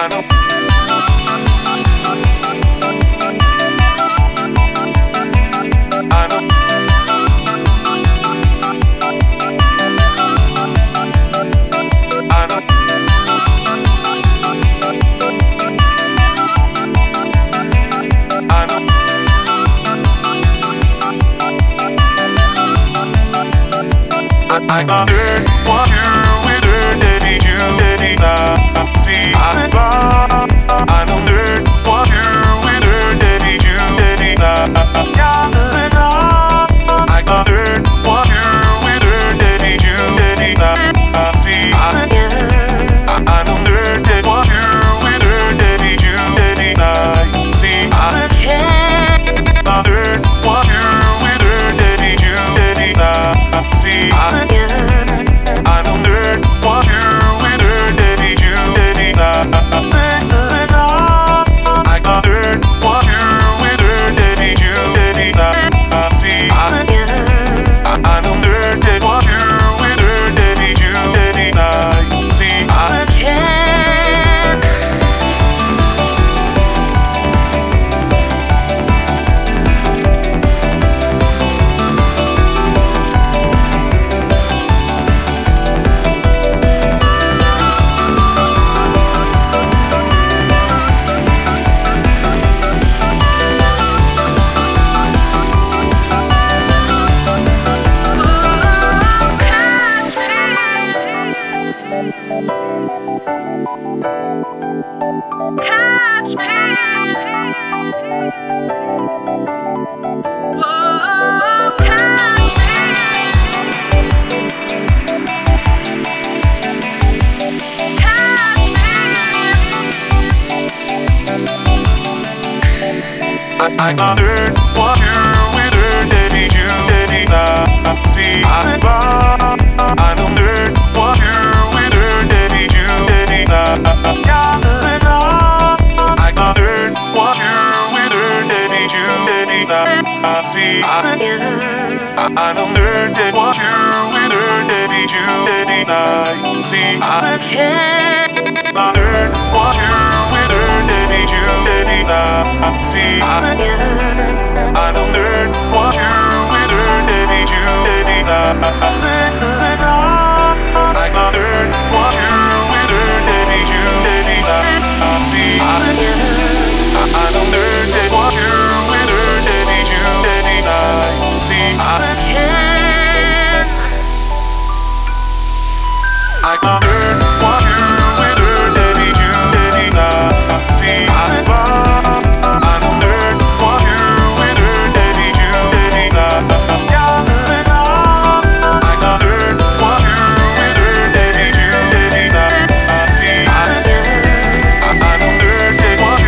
I wonder what you with her, daddy, you, daddy, now. See, I wonder what you with her, daddy, you, daddy, now. Yeah, I wonder what you with her, daddy, you, daddy, now. See, I wonder what you with her, daddy, you, daddy, now. See, I wonder what you with her, daddy, you, daddy, now. See, I wonder what you with her, daddy, you, daddy, now. I wonder what you with her, daddy, you, daddy, now. See, I wonder what you with her, daddy, you, daddy, now. See, I Catch me. Oh, catch me. Catch me. I wonder what you with her, daddy, you, daddy, now. See, I wonder what you with her, daddy, you, daddy, now. Yeah, I wonder what you with her, daddy, you, daddy, now. See, I wonder what you with her, daddy, you, daddy, now. See, I wonder what you with her, daddy, you, daddy, now. See, I wonder what you with her, daddy, you, daddy, now. I wonder what you with her, daddy, you, daddy, now. See, I wonder what you with her, daddy, you, daddy, now. See, I wonder what you with her, daddy, you, daddy, now. See, I wonder what you with her, daddy, you, daddy, now. Yeah, I wonder what you with her, daddy, you, daddy, now. See, I wonder what